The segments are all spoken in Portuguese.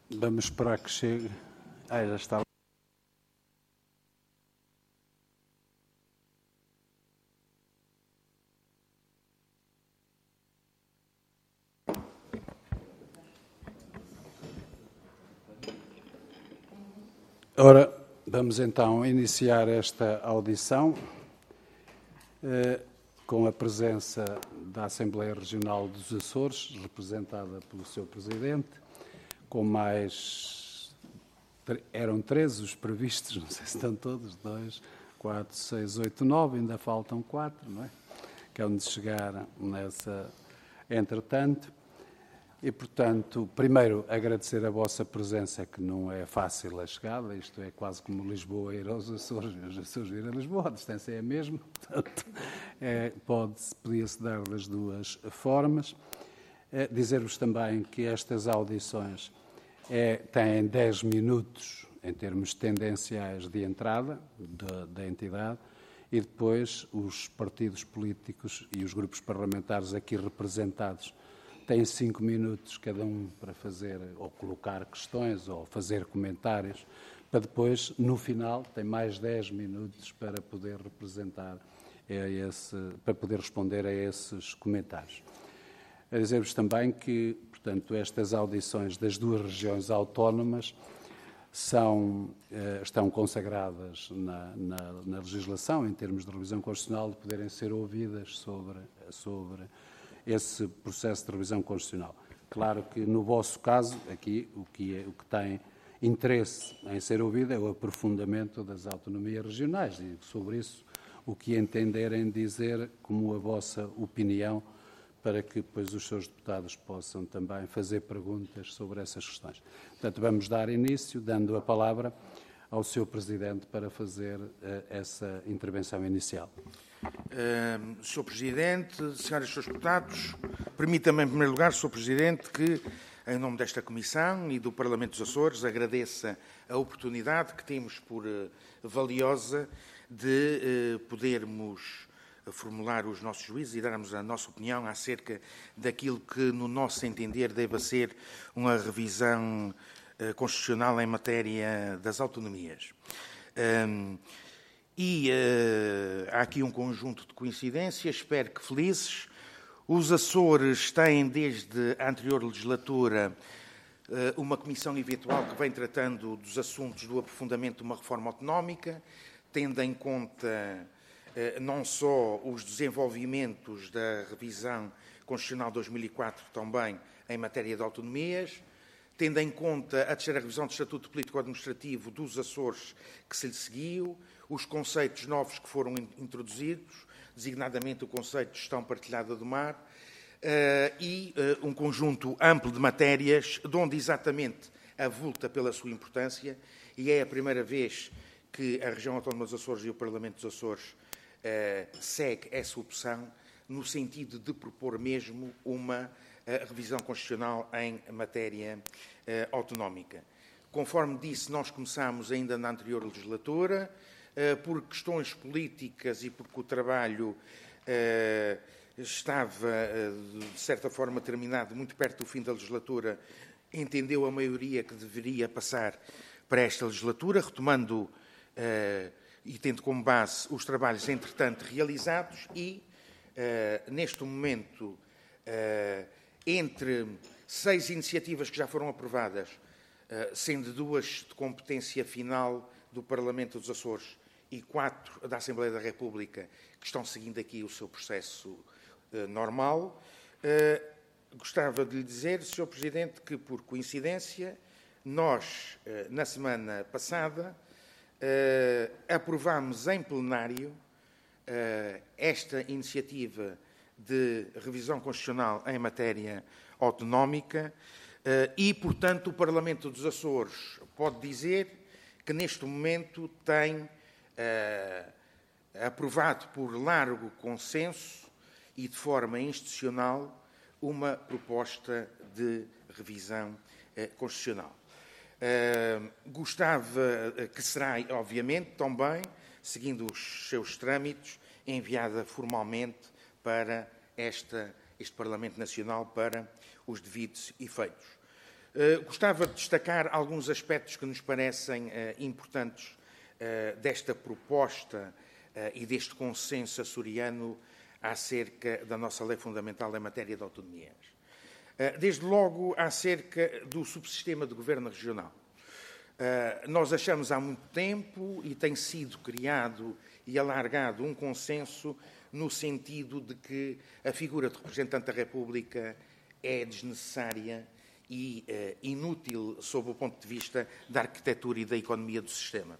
Vamos esperar que chegue. Já está. Ora, vamos então iniciar esta audição com a presença da Assembleia Regional dos Açores, representada pelo seu Presidente, com mais... Eram 13 os previstos, não sei se estão todos, 2, 4, 6, 8, 9, ainda faltam 4, não é? Que é onde chegar nessa... Entretanto, e, portanto, primeiro agradecer a vossa presença, que não é fácil a chegada, isto é quase como Lisboa ir aos Açores, os Açores ir a Lisboa, a distância é a mesma, portanto, podia-se dar das duas formas. Dizer-vos também que estas audições têm 10 minutos em termos tendenciais de entrada da entidade e depois os partidos políticos e os grupos parlamentares aqui representados têm 5 minutos cada um para fazer ou colocar questões ou fazer comentários, para depois, no final, tem mais 10 minutos para poder para poder responder a esses comentários. A dizer-vos também que, portanto, estas audições das duas regiões autónomas estão consagradas na legislação, em termos de revisão constitucional, de poderem ser ouvidas sobre esse processo de revisão constitucional. Claro que, no vosso caso, aqui, o que tem interesse em ser ouvido é o aprofundamento das autonomias regionais e, sobre isso, o que entenderem dizer como a vossa opinião, para que depois os seus deputados possam também fazer perguntas sobre essas questões. Portanto, vamos dar início, dando a palavra ao Sr. Presidente para fazer essa intervenção inicial. Sr. Presidente, senhoras e senhores deputados, permita-me, em primeiro lugar, Sr. Presidente, que, em nome desta Comissão e do Parlamento dos Açores, agradeça a oportunidade que temos por valiosa de podermos formular os nossos juízos e darmos a nossa opinião acerca daquilo que, no nosso entender, deva ser uma revisão constitucional em matéria das autonomias. Há aqui um conjunto de coincidências, espero que felizes. Os Açores têm, desde a anterior legislatura, uma comissão eventual que vem tratando dos assuntos do aprofundamento de uma reforma autonómica, tendo em conta não só os desenvolvimentos da revisão constitucional 2004, também em matéria de autonomias, tendo em conta a terceira revisão do Estatuto Político-Administrativo dos Açores que se lhe seguiu, os conceitos novos que foram introduzidos, designadamente o conceito de gestão partilhada do mar, e um conjunto amplo de matérias, de onde exatamente avulta pela sua importância, e é a primeira vez que a Região Autónoma dos Açores e o Parlamento dos Açores segue essa opção, no sentido de propor mesmo uma revisão constitucional em matéria autonómica. Conforme disse, nós começámos ainda na anterior legislatura, por questões políticas e porque o trabalho estava, de certa forma, terminado muito perto do fim da legislatura, entendeu a maioria que deveria passar para esta legislatura, retomando e tendo como base os trabalhos, entretanto, realizados e, neste momento, entre 6 iniciativas que já foram aprovadas, sendo 2 de competência final do Parlamento dos Açores e 4 da Assembleia da República, que estão seguindo aqui o seu processo normal, gostava de lhe dizer, Sr. Presidente, que, por coincidência, nós, na semana passada, aprovámos em plenário esta iniciativa de revisão constitucional em matéria autonómica e, portanto, o Parlamento dos Açores pode dizer que, neste momento, tem aprovado por largo consenso e de forma institucional uma proposta de revisão constitucional. Gostava que será, obviamente, também, seguindo os seus trâmites, enviada formalmente para este Parlamento Nacional para os devidos efeitos. Gostava de destacar alguns aspectos que nos parecem importantes desta proposta e deste consenso açoriano acerca da nossa lei fundamental em matéria de autonomias. Desde logo, acerca do subsistema de governo regional. Nós achamos há muito tempo, e tem sido criado e alargado um consenso no sentido de que a figura de representante da República é desnecessária e inútil sob o ponto de vista da arquitetura e da economia do sistema.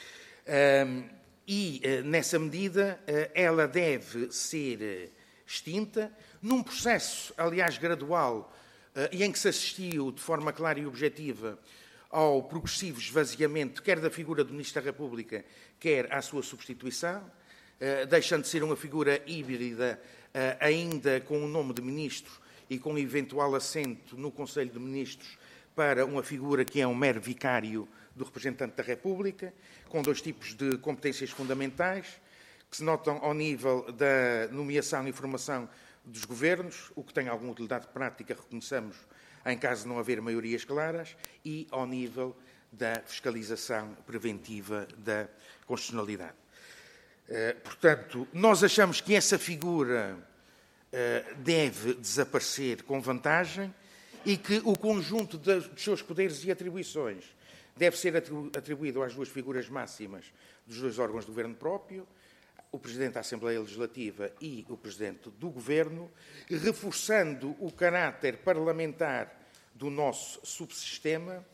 Nessa medida, ela deve ser extinta num processo, aliás, gradual, e em que se assistiu de forma clara e objetiva ao progressivo esvaziamento, quer da figura do Ministro da República, quer à sua substituição, deixando de ser uma figura híbrida, ainda com o nome de Ministro e com eventual assento no Conselho de Ministros, para uma figura que é um mero vicário do representante da República, com dois tipos de competências fundamentais, que se notam ao nível da nomeação e formação dos governos, o que tem alguma utilidade prática, reconheçamos, em caso de não haver maiorias claras, e ao nível da fiscalização preventiva da constitucionalidade. Portanto, nós achamos que essa figura deve desaparecer com vantagem e que o conjunto dos seus poderes e atribuições deve ser atribuído às duas figuras máximas dos dois órgãos de governo próprio, o Presidente da Assembleia Legislativa e o Presidente do Governo, reforçando o caráter parlamentar do nosso subsistema,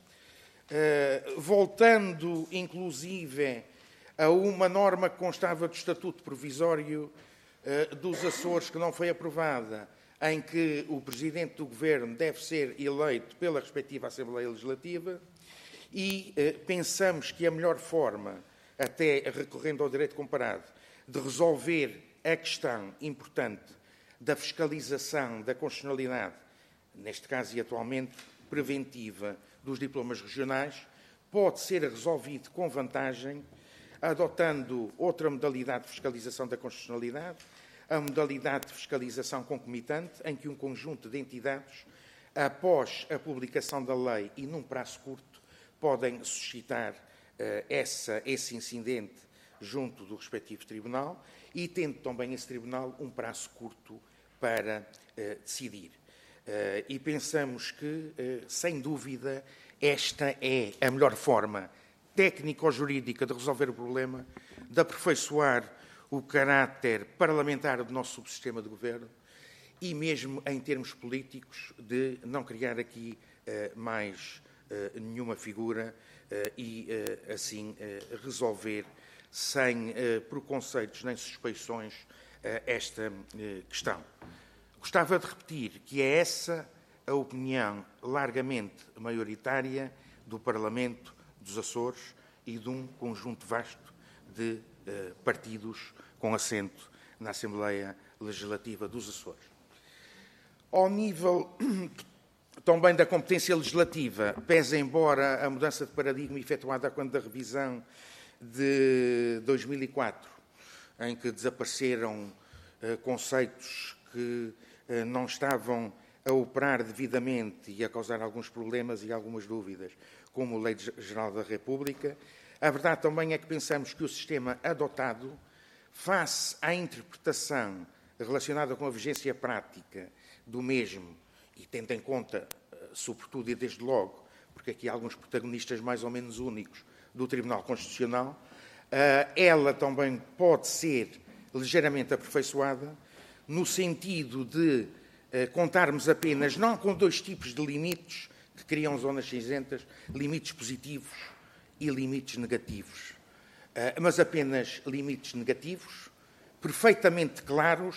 voltando, inclusive, a uma norma que constava do Estatuto Provisório dos Açores, que não foi aprovada, em que o Presidente do Governo deve ser eleito pela respectiva Assembleia Legislativa, e pensamos que a melhor forma, até recorrendo ao direito comparado, de resolver a questão importante da fiscalização da constitucionalidade, neste caso e atualmente preventiva, dos diplomas regionais, pode ser resolvido com vantagem, adotando outra modalidade de fiscalização da constitucionalidade, a modalidade de fiscalização concomitante, em que um conjunto de entidades, após a publicação da lei e num prazo curto, podem suscitar esse incidente junto do respectivo tribunal e tendo também esse tribunal um prazo curto para decidir. E pensamos que, sem dúvida, esta é a melhor forma técnico-jurídica de resolver o problema, de aperfeiçoar o caráter parlamentar do nosso subsistema de governo e mesmo em termos políticos de não criar aqui mais nenhuma figura e assim resolver sem preconceitos nem suspeições esta questão. Gostava de repetir que é essa a opinião largamente maioritária do Parlamento dos Açores e de um conjunto vasto de partidos com assento na Assembleia Legislativa dos Açores. Ao nível também da competência legislativa, pese embora a mudança de paradigma efetuada quando da revisão de 2004, em que desapareceram conceitos que não estavam a operar devidamente e a causar alguns problemas e algumas dúvidas, como a Lei Geral da República, a verdade também é que pensamos que o sistema adotado, face à interpretação relacionada com a vigência prática do mesmo, e tendo em conta, sobretudo e desde logo, porque aqui há alguns protagonistas mais ou menos únicos do Tribunal Constitucional, ela também pode ser ligeiramente aperfeiçoada, no sentido de contarmos apenas, não com dois tipos de limites que criam zonas cinzentas, limites positivos e limites negativos, mas apenas limites negativos, perfeitamente claros,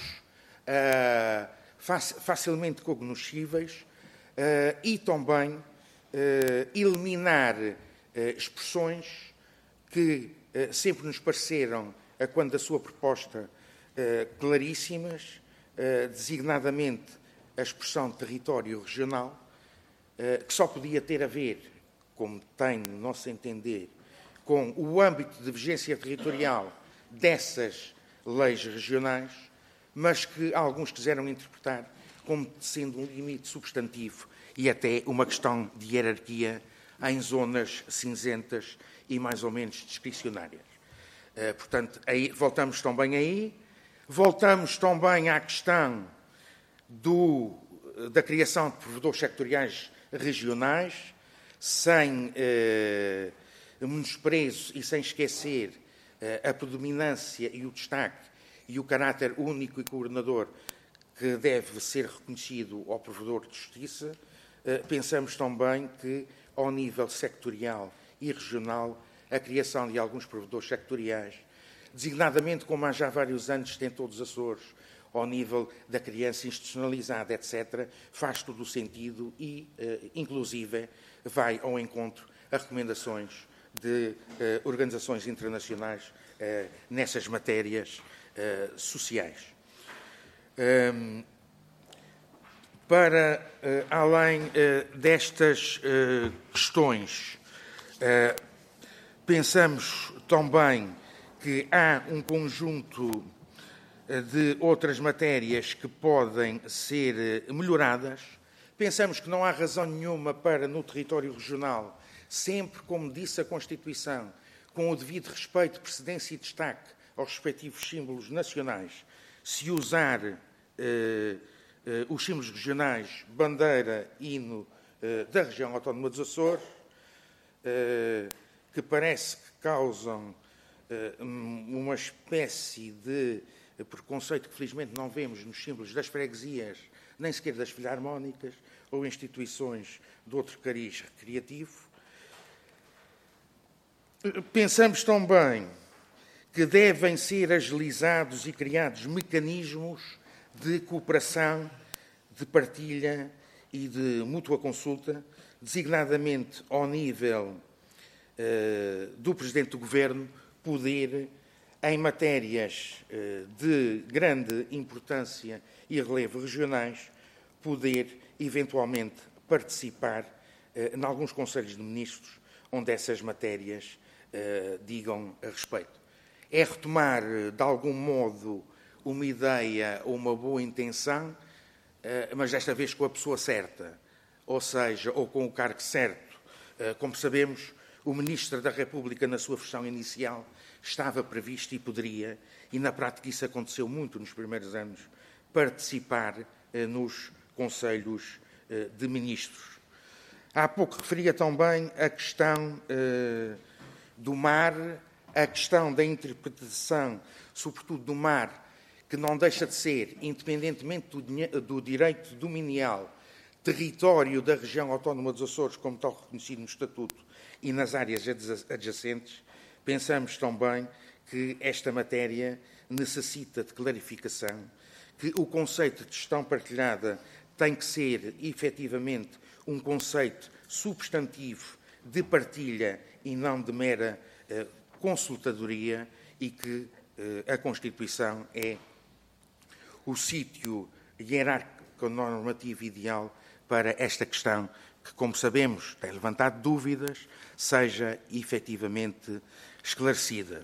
facilmente cognoscíveis e também eliminar expressões que sempre nos pareceram, quando da sua proposta, claríssimas, designadamente a expressão território regional, que só podia ter a ver, como tem, no nosso entender, com o âmbito de vigência territorial dessas leis regionais, mas que alguns quiseram interpretar como sendo um limite substantivo e até uma questão de hierarquia em zonas cinzentas e mais ou menos discricionárias. Portanto, aí, voltamos também aí. Voltamos também à questão da criação de provedores sectoriais regionais, sem menosprezo e sem esquecer a predominância e o destaque e o caráter único e coordenador que deve ser reconhecido ao provedor de justiça. Pensamos também que, ao nível sectorial e regional, a criação de alguns provedores sectoriais, designadamente, como há já vários anos tem todos os Açores, ao nível da criança institucionalizada, etc., faz todo o sentido e, inclusive, vai ao encontro a recomendações de organizações internacionais nessas matérias sociais. Para além destas questões, pensamos também que há um conjunto de outras matérias que podem ser melhoradas. Pensamos que não há razão nenhuma para, no território regional, sempre, como disse a Constituição, com o devido respeito, precedência e destaque aos respectivos símbolos nacionais, se usar os símbolos regionais, bandeira, hino da região autónoma dos Açores, que parece que causam uma espécie de preconceito que felizmente não vemos nos símbolos das freguesias, nem sequer das filarmónicas ou instituições de outro cariz recreativo. Pensamos também que devem ser agilizados e criados mecanismos de cooperação, de partilha e de mútua consulta, designadamente ao nível do Presidente do Governo, poder, em matérias de grande importância e relevo regionais, poder eventualmente participar em alguns conselhos de ministros onde essas matérias digam a respeito. É retomar, de algum modo, uma ideia ou uma boa intenção, mas desta vez com a pessoa certa, ou seja, ou com o cargo certo. Como sabemos, o Ministro da República, na sua versão inicial, estava previsto e poderia, e na prática isso aconteceu muito nos primeiros anos, participar nos Conselhos de Ministros. Há pouco referia também a questão do mar, a questão da interpretação, sobretudo do mar, que não deixa de ser, independentemente do direito dominial, território da região autónoma dos Açores, como tal reconhecido no Estatuto, e nas áreas adjacentes. Pensamos também que esta matéria necessita de clarificação, que o conceito de gestão partilhada tem que ser, efetivamente, um conceito substantivo de partilha e não de mera consultadoria, e que a Constituição é o sítio hierárquico normativo ideal para esta questão que, como sabemos, tem levantado dúvidas, seja efetivamente esclarecida.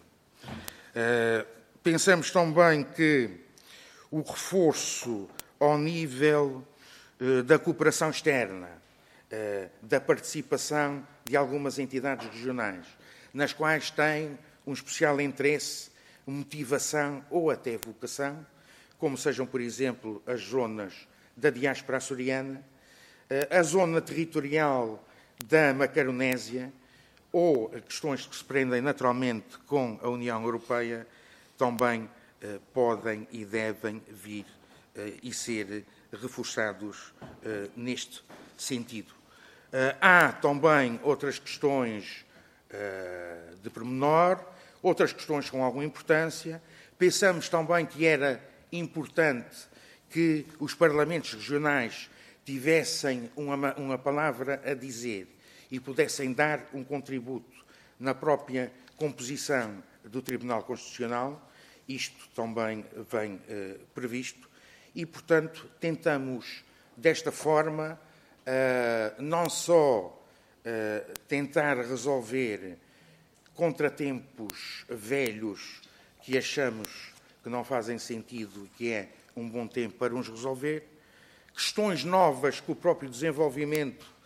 Pensamos também que o reforço ao nível da cooperação externa, da participação de algumas entidades regionais, nas quais tem um especial interesse, motivação ou até vocação, como sejam, por exemplo, as zonas da diáspora açoriana, a zona territorial da Macaronésia ou questões que se prendem naturalmente com a União Europeia, também podem e devem vir e ser reforçados neste sentido. Há também outras questões de pormenor, outras questões com alguma importância. Pensamos também que era importante que os parlamentos regionais tivessem uma palavra a dizer e pudessem dar um contributo na própria composição do Tribunal Constitucional. Isto também vem previsto e, portanto, tentamos, desta forma, não só tentar resolver contratempos velhos que achamos que não fazem sentido e que é um bom tempo para os resolver, questões novas que o próprio desenvolvimento